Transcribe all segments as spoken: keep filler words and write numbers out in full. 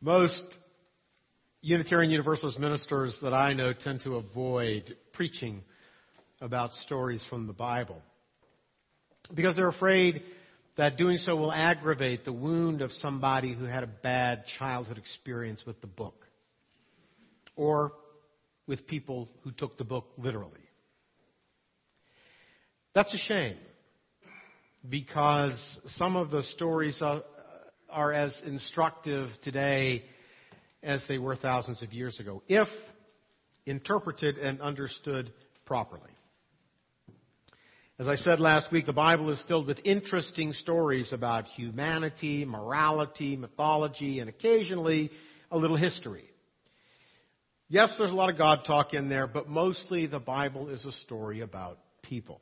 Most Unitarian Universalist ministers that I know tend to avoid preaching about stories from the Bible because they're afraid that doing so will aggravate the wound of somebody who had a bad childhood experience with the book or with people who took the book literally. That's a shame because some of the stories are, are as instructive today as they were thousands of years ago, if interpreted and understood properly. As I said last week, the Bible is filled with interesting stories about humanity, morality, mythology, and occasionally a little history. Yes, there's a lot of God talk in there, but mostly the Bible is a story about people.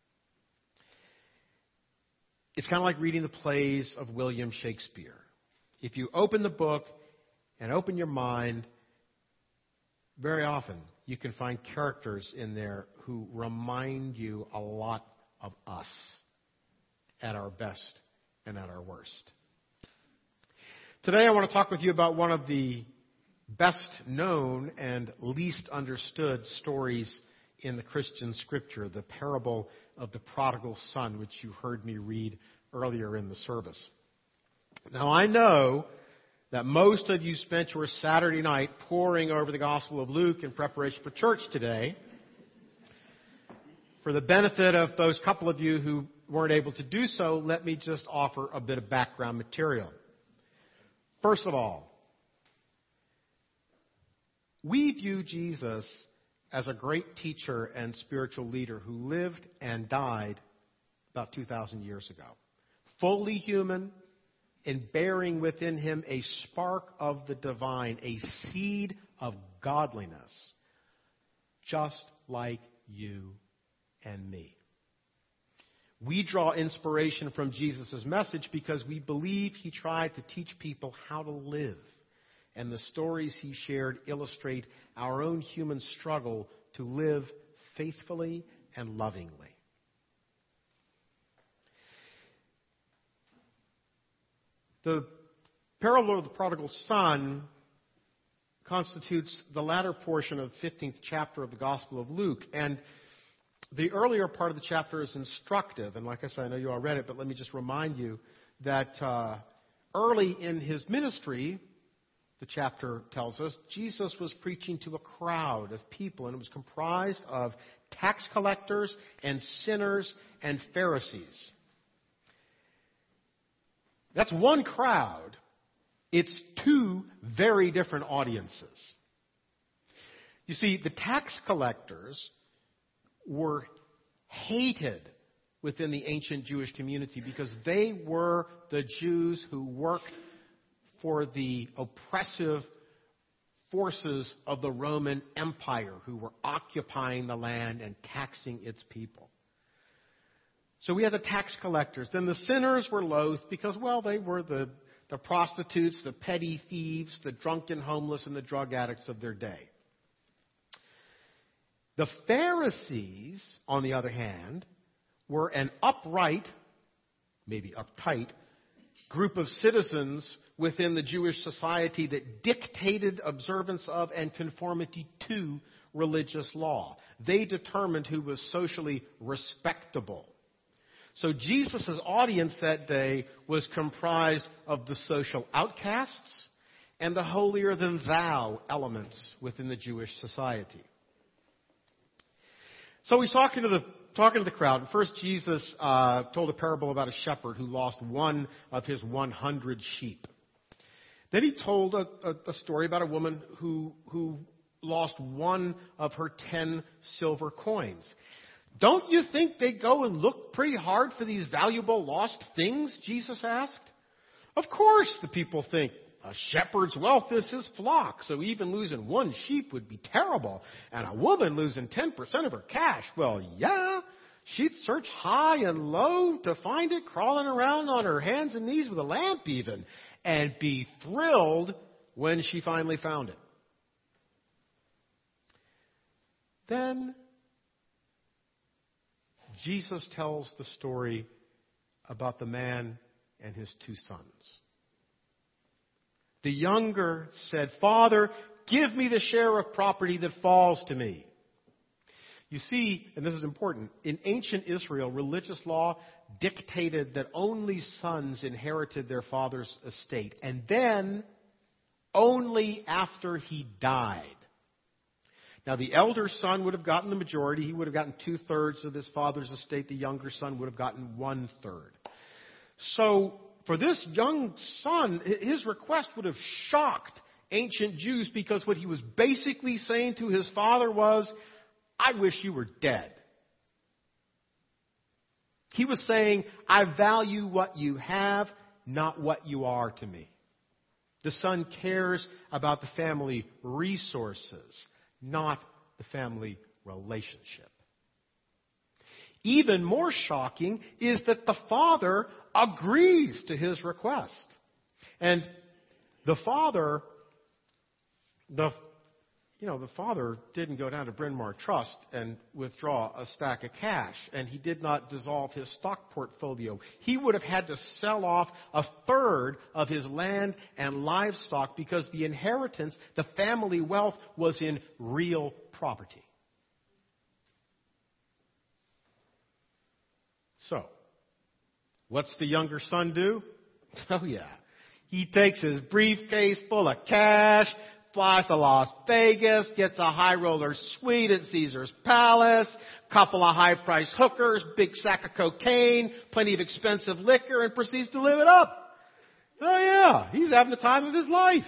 It's kind of like reading the plays of William Shakespeare. If you open the book and open your mind, very often you can find characters in there who remind you a lot of us at our best and at our worst. Today I want to talk with you about one of the best known and least understood stories in the Christian scripture, the parable of the prodigal son, which you heard me read earlier in the service. Now I know that most of you spent your Saturday night poring over the Gospel of Luke in preparation for church today. For the benefit of those couple of you who weren't able to do so, let me just offer a bit of background material. First of all, we view Jesus as a great teacher and spiritual leader who lived and died about two thousand years ago. Fully human and bearing within him a spark of the divine, a seed of godliness, just like you and me. We draw inspiration from Jesus' message because we believe he tried to teach people how to live. And the stories he shared illustrate our own human struggle to live faithfully and lovingly. The parable of the prodigal son constitutes the latter portion of the fifteenth chapter of the Gospel of Luke. And the earlier part of the chapter is instructive. And like I said, I know you all read it, but let me just remind you that uh, early in his ministry, the chapter tells us, Jesus was preaching to a crowd of people, and it was comprised of tax collectors and sinners and Pharisees. That's one crowd. It's two very different audiences. You see, the tax collectors were hated within the ancient Jewish community because they were the Jews who worked for the oppressive forces of the Roman Empire who were occupying the land and taxing its people. So we had the tax collectors. Then the sinners were loathed because, well, they were the, the prostitutes, the petty thieves, the drunken homeless, and the drug addicts of their day. The Pharisees, on the other hand, were an upright, maybe uptight, group of citizens within the Jewish society that dictated observance of and conformity to religious law. They determined who was socially respectable. So Jesus' audience that day was comprised of the social outcasts and the holier-than-thou elements within the Jewish society. So he's talking to the talking to the crowd. First, Jesus uh, told a parable about a shepherd who lost one of his one hundred sheep. Then he told a, a, a story about a woman who who lost one of her ten silver coins. Don't you think they go and look pretty hard for these valuable lost things? Jesus asked. Of course, the people think. A shepherd's wealth is his flock, so even losing one sheep would be terrible. And a woman losing ten percent of her cash, well, yeah, she'd search high and low to find it, crawling around on her hands and knees with a lamp even, and be thrilled when she finally found it. Then Jesus tells the story about the man and his two sons. The younger said, Father, give me the share of property that falls to me. You see, and this is important, in ancient Israel, religious law dictated that only sons inherited their father's estate, and then only after he died. Now, the elder son would have gotten the majority. He would have gotten two-thirds of his father's estate. The younger son would have gotten one-third. So, for this young son, his request would have shocked ancient Jews, because what he was basically saying to his father was, I wish you were dead. He was saying, I value what you have, not what you are to me. The son cares about the family resources, not the family relationship. Even more shocking is that the father agrees to his request. And the father, the You know, the father didn't go down to Bryn Mawr Trust and withdraw a stack of cash, and he did not dissolve his stock portfolio. He would have had to sell off a third of his land and livestock because the inheritance, the family wealth, was in real property. So, what's the younger son do? Oh yeah, he takes his briefcase full of cash, flies to Las Vegas, gets a high roller suite at Caesar's Palace, couple of high-priced hookers, big sack of cocaine, plenty of expensive liquor, and proceeds to live it up. Oh yeah, he's having the time of his life.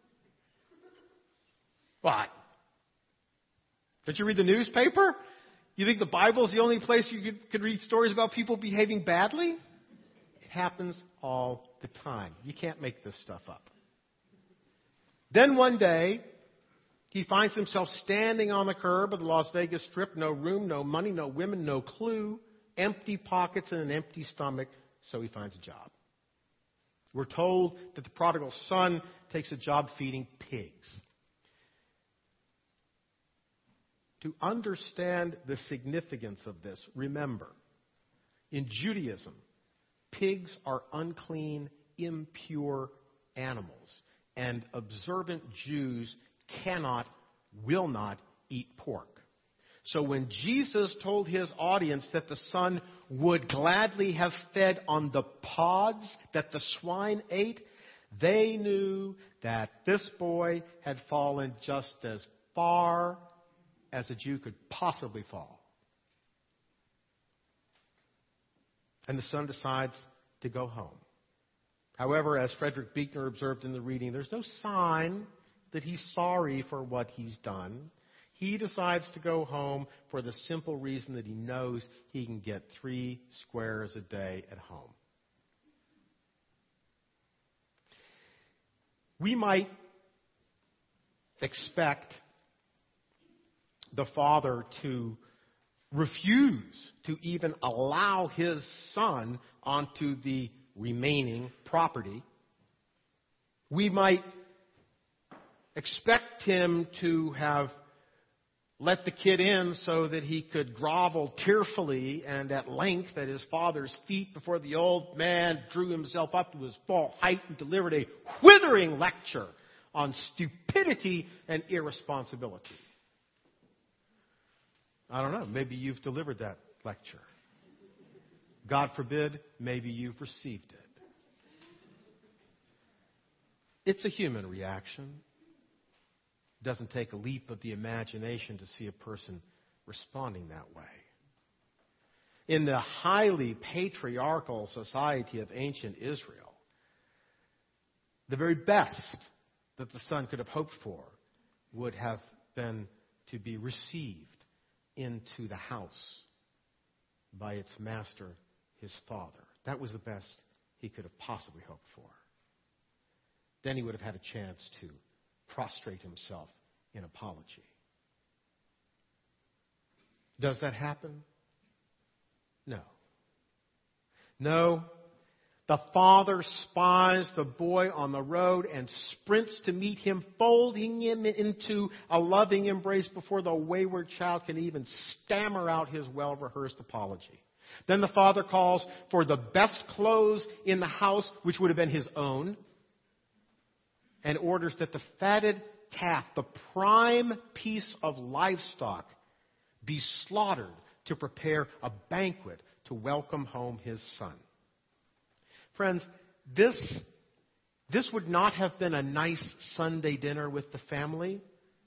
What? Did you read the newspaper? You think the Bible's the only place you could, could read stories about people behaving badly? It happens all the time. You can't make this stuff up. Then one day, he finds himself standing on the curb of the Las Vegas Strip. No room, no money, no women, no clue. Empty pockets and an empty stomach. So he finds a job. We're told that the prodigal son takes a job feeding pigs. To understand the significance of this, remember, in Judaism, pigs are unclean, impure animals. And observant Jews cannot, will not eat pork. So when Jesus told his audience that the son would gladly have fed on the pods that the swine ate, they knew that this boy had fallen just as far as a Jew could possibly fall. And the son decides to go home. However, as Frederick Buechner observed in the reading, there's no sign that he's sorry for what he's done. He decides to go home for the simple reason that he knows he can get three squares a day at home. We might expect the father to refuse to even allow his son onto the remaining property. We might expect him to have let the kid in so that he could grovel tearfully and at length at his father's feet before the old man drew himself up to his full height and delivered a withering lecture on stupidity and irresponsibility. I don't know, maybe you've delivered that lecture. God forbid, maybe you've received it. It's a human reaction. It doesn't take a leap of the imagination to see a person responding that way. In the highly patriarchal society of ancient Israel, the very best that the son could have hoped for would have been to be received into the house by its master, his father. That was the best he could have possibly hoped for. Then he would have had a chance to prostrate himself in apology. Does that happen? No. No. The father spies the boy on the road and sprints to meet him, folding him into a loving embrace before the wayward child can even stammer out his well-rehearsed apology. Then the father calls for the best clothes in the house, which would have been his own. and orders that the fatted calf, the prime piece of livestock, be slaughtered to prepare a banquet to welcome home his son. Friends, this, this would not have been a nice Sunday dinner with the family.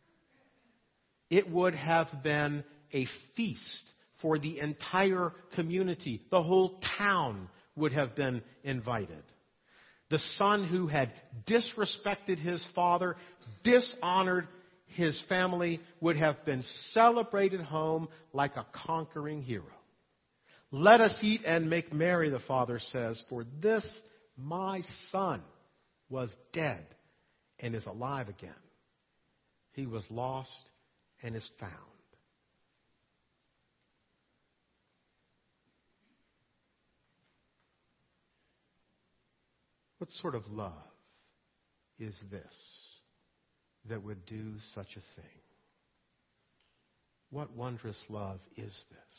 It would have been a feast for the entire community. The whole town would have been invited. The son who had disrespected his father, dishonored his family, would have been celebrated home like a conquering hero. Let us eat and make merry, the father says, for this my son was dead and is alive again. He was lost and is found. What sort of love is this that would do such a thing? What wondrous love is this?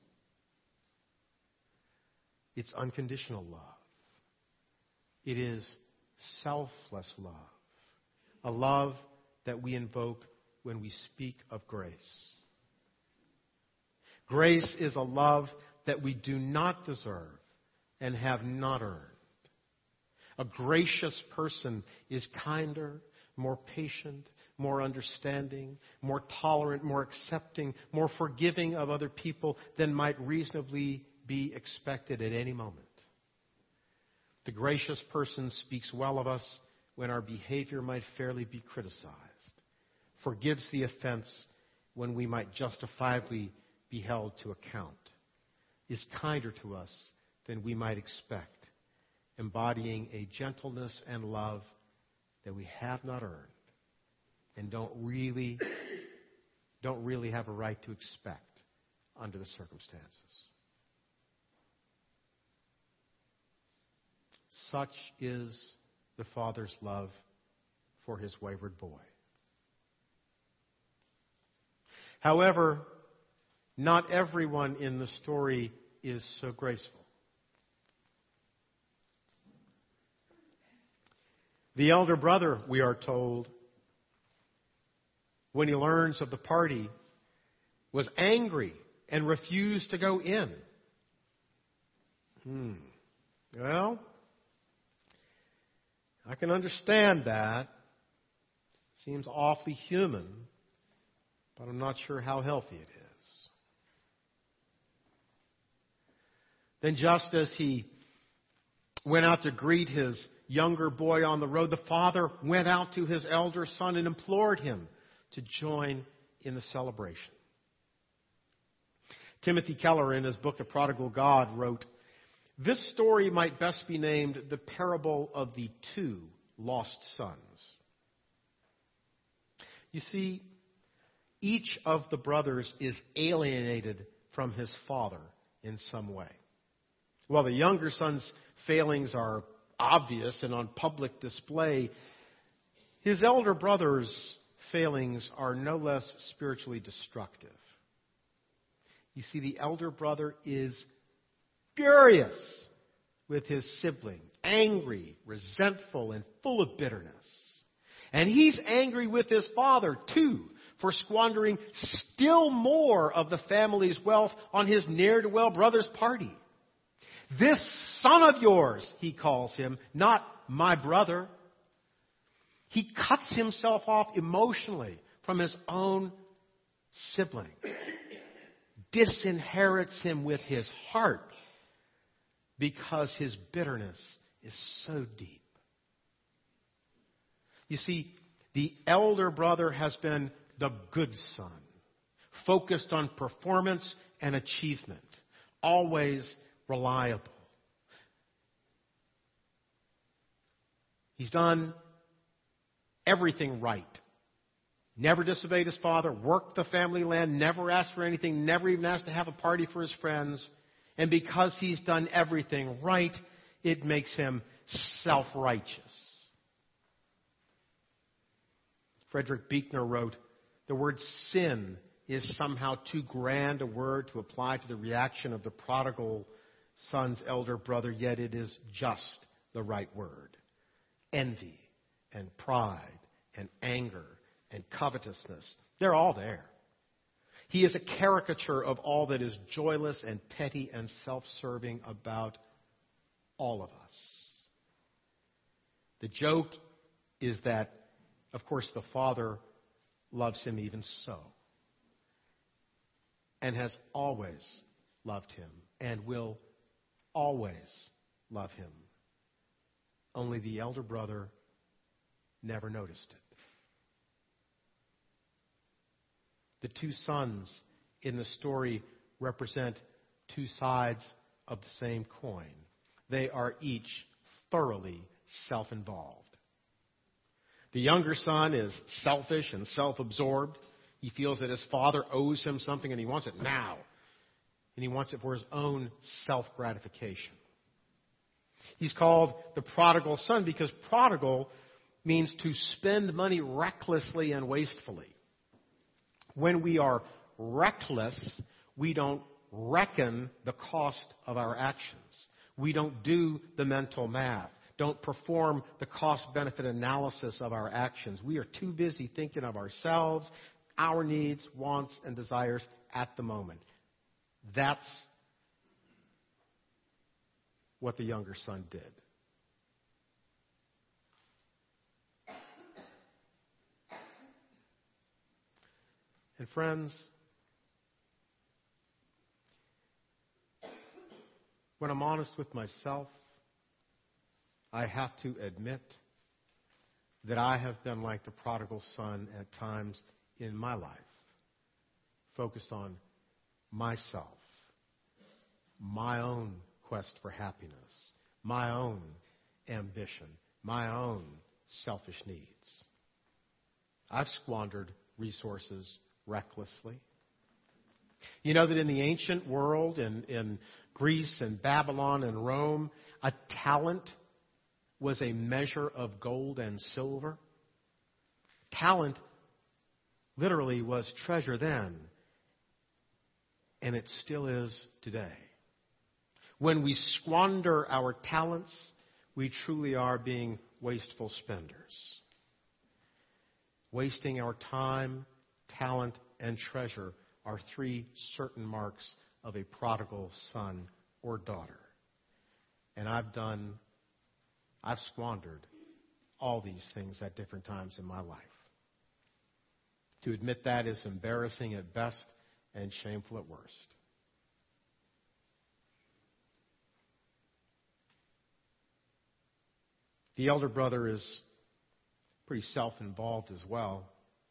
It's unconditional love. It is selfless love. A love that we invoke when we speak of grace. Grace is a love that we do not deserve and have not earned. A gracious person is kinder, more patient, more understanding, more tolerant, more accepting, more forgiving of other people than might reasonably be expected at any moment. The gracious person speaks well of us when our behavior might fairly be criticized, forgives the offense when we might justifiably be held to account, is kinder to us than we might expect, embodying a gentleness and love that we have not earned and don't really, don't really have a right to expect under the circumstances. Such is the Father's love for his wayward boy. However, not everyone in the story is so graceful. The elder brother, we are told, when he learns of the party, was angry and refused to go in. Hmm. Well, I can understand that. Seems awfully human, but I'm not sure how healthy it is. Then just as he went out to greet his younger boy on the road, the father went out to his elder son and implored him to join in the celebration. Timothy Keller, in his book, The Prodigal God, wrote, "This story might best be named the parable of the two lost sons." You see, each of the brothers is alienated from his father in some way. While the younger son's failings are obvious and on public display, his elder brother's failings are no less spiritually destructive. You see, the elder brother is furious with his sibling, angry, resentful, and full of bitterness. And he's angry with his father, too, for squandering still more of the family's wealth on his ne'er-do-well brother's party. "This son of yours," he calls him, "not my brother." He cuts himself off emotionally from his own sibling, disinherits him with his heart because his bitterness is so deep. You see, the elder brother has been the good son, focused on performance and achievement, always reliable. He's done everything right. Never disobeyed his father, worked the family land, never asked for anything, never even asked to have a party for his friends. And because he's done everything right, it makes him self-righteous. Frederick Buechner wrote, "The word sin is somehow too grand a word to apply to the reaction of the prodigal son's elder brother, yet it is just the right word. Envy and pride and anger and covetousness. They're all there. He is a caricature of all that is joyless and petty and self-serving about all of us. The joke is that, of course, the Father loves him even so, and has always loved him, and will always love him. Only the elder brother never noticed it. The two sons in the story represent two sides of the same coin. They are each thoroughly self-involved. The younger son is selfish and self-absorbed. He feels that his father owes him something and he wants it now. And he wants it for his own self-gratification. He's called the prodigal son because prodigal means to spend money recklessly and wastefully. When we are reckless, we don't reckon the cost of our actions. We don't do the mental math. Don't perform the cost-benefit analysis of our actions. We are too busy thinking of ourselves, our needs, wants, and desires at the moment. That's what the younger son did. And friends, when I'm honest with myself, I have to admit that I have been like the prodigal son at times in my life, focused on myself, my own quest for happiness, my own ambition, my own selfish needs. I've squandered resources recklessly. You know that in the ancient world, in, in Greece and Babylon and Rome, a talent was a measure of gold and silver. Talent literally was treasure then, and it still is today. When we squander our talents, we truly are being wasteful spenders. Wasting our time, talent, and treasure are three certain marks of a prodigal son or daughter. And I've done, I've squandered all these things at different times in my life. To admit that is embarrassing at best and shameful at worst. The elder brother is pretty self-involved as well.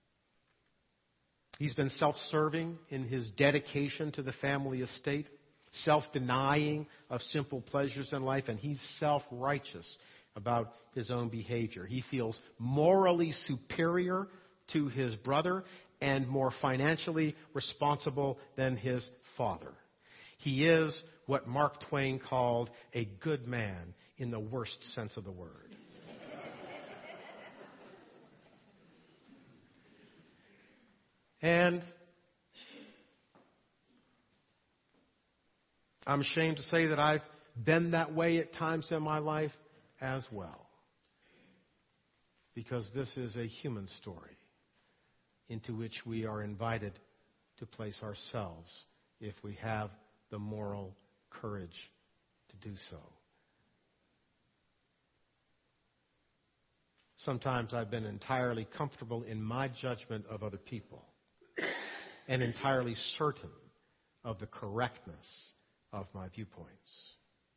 He's been self-serving in his dedication to the family estate, self-denying of simple pleasures in life, and he's self-righteous about his own behavior. He feels morally superior to his brother and more financially responsible than his father. He is what Mark Twain called a good man in the worst sense of the word. And I'm ashamed to say that I've been that way at times in my life as well. Because this is a human story into which we are invited to place ourselves if we have the moral courage to do so. Sometimes I've been entirely comfortable in my judgment of other people and entirely certain of the correctness of my viewpoints.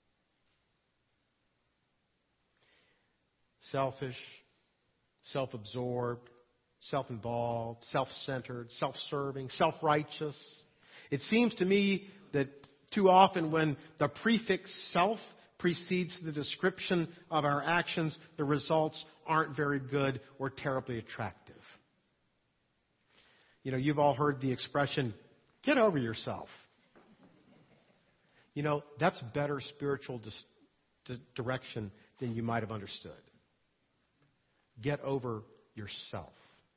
Selfish, self-absorbed, self-involved, self-centered, self-serving, self-righteous. It seems to me that too often when the prefix self precedes the description of our actions, the results aren't very good or terribly attractive. You know, you've all heard the expression, get over yourself. You know, that's better spiritual dis- di- direction than you might have understood. Get over yourself.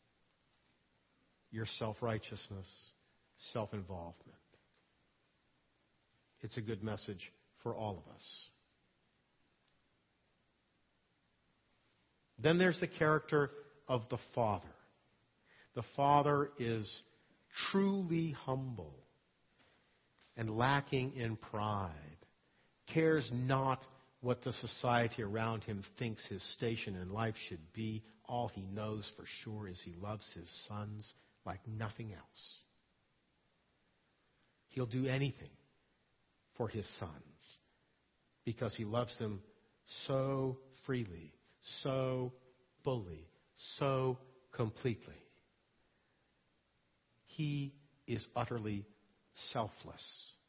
Your self-righteousness, self-involvement. It's a good message for all of us. Then there's the character of the Father. The Father is truly humble and lacking in pride, cares not what the society around him thinks his station in life should be. All he knows for sure is he loves his sons like nothing else. He'll do anything for his sons because he loves them so freely, so fully, so completely. He is utterly selfless.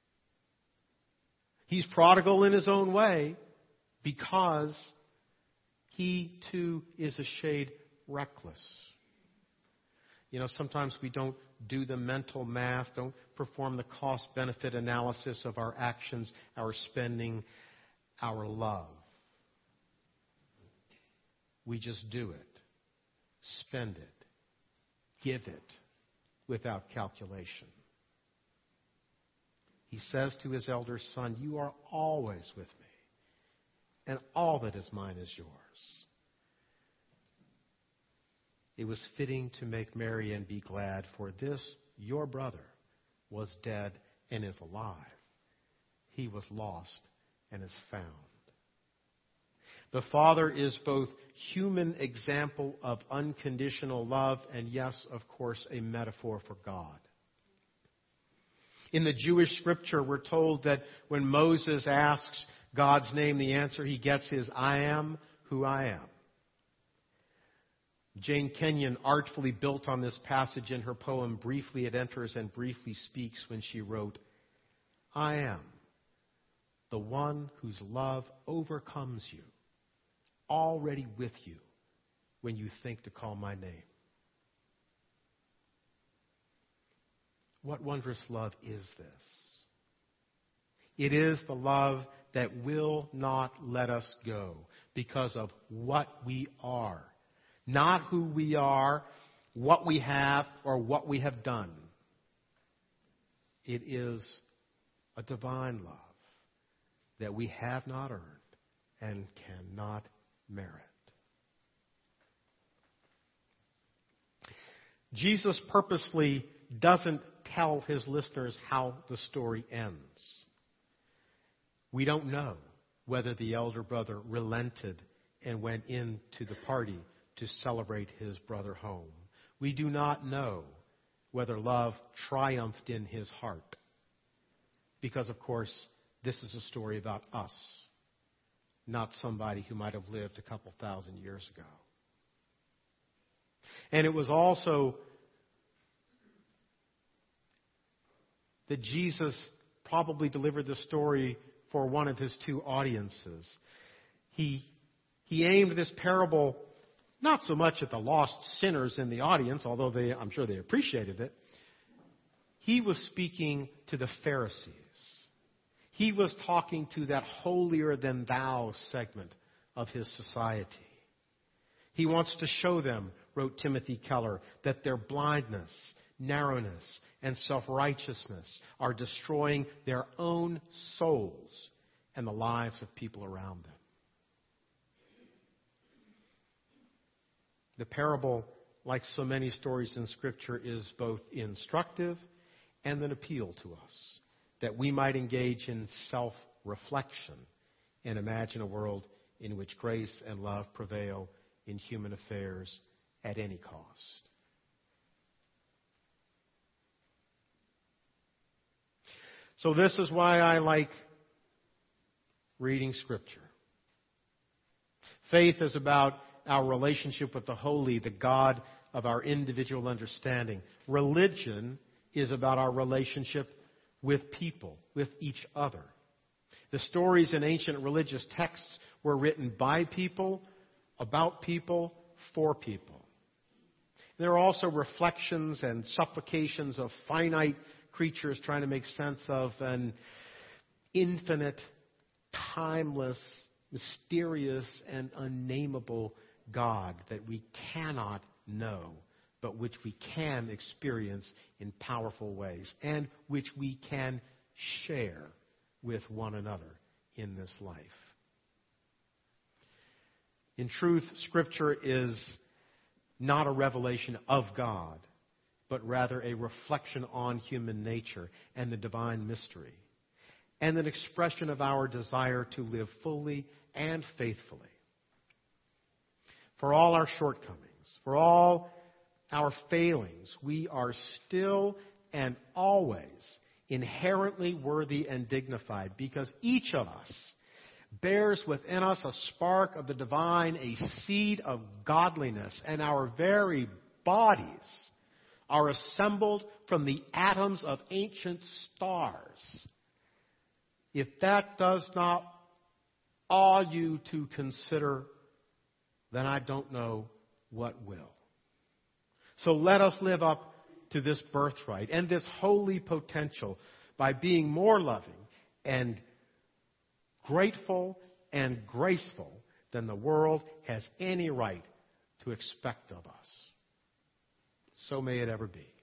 He's prodigal in his own way because he too is a shade reckless. You know, sometimes we don't do the mental math, don't perform the cost-benefit analysis of our actions, our spending, our love. We just do it, spend it, give it without calculation. He says to his elder son, "You are always with me, and all that is mine is yours." It was fitting to make merry and be glad, for this, your brother, was dead and is alive. He was lost and is found. The Father is both human example of unconditional love and, yes, of course, a metaphor for God. In the Jewish scripture, we're told that when Moses asks God's name, the answer he gets is, "I am who I am." Jane Kenyon artfully built on this passage in her poem, Briefly It Enters and Briefly Speaks, when she wrote, "I am the one whose love overcomes you, already with you when you think to call my name." What wondrous love is this? It is the love that will not let us go because of what we are. Not who we are, what we have, or what we have done. It is a divine love that we have not earned and cannot merit. Jesus purposely doesn't tell his listeners how the story ends. We don't know whether the elder brother relented and went into the party to celebrate his brother home. We do not know whether love triumphed in his heart. Because, of course, this is a story about us, not somebody who might have lived a couple thousand years ago. And it was also that Jesus probably delivered the story for one of his two audiences. He, he aimed this parable not so much at the lost sinners in the audience, although they, I'm sure they appreciated it. He was speaking to the Pharisees. He was talking to that holier-than-thou segment of his society. He wants to show them, wrote Timothy Keller, that their blindness, narrowness, and self-righteousness are destroying their own souls and the lives of people around them. The parable, like so many stories in Scripture, is both instructive and an appeal to us, that we might engage in self-reflection and imagine a world in which grace and love prevail in human affairs at any cost. So this is why I like reading Scripture. Faith is about our relationship with the holy, the God of our individual understanding. Religion is about our relationship with people, with each other. The stories in ancient religious texts were written by people, about people, for people. There are also reflections and supplications of finite creatures trying to make sense of an infinite, timeless, mysterious, and unnameable God that we cannot know, but which we can experience in powerful ways, and which we can share with one another in this life. In truth, Scripture is not a revelation of God, but rather a reflection on human nature and the divine mystery, and an expression of our desire to live fully and faithfully. For all our shortcomings, for all our failings, we are still and always inherently worthy and dignified, because each of us bears within us a spark of the divine, a seed of godliness, and our very bodies are assembled from the atoms of ancient stars. If that does not awe you to consider, then I don't know what will. So let us live up to this birthright and this holy potential by being more loving and grateful and graceful than the world has any right to expect of us. So may it ever be.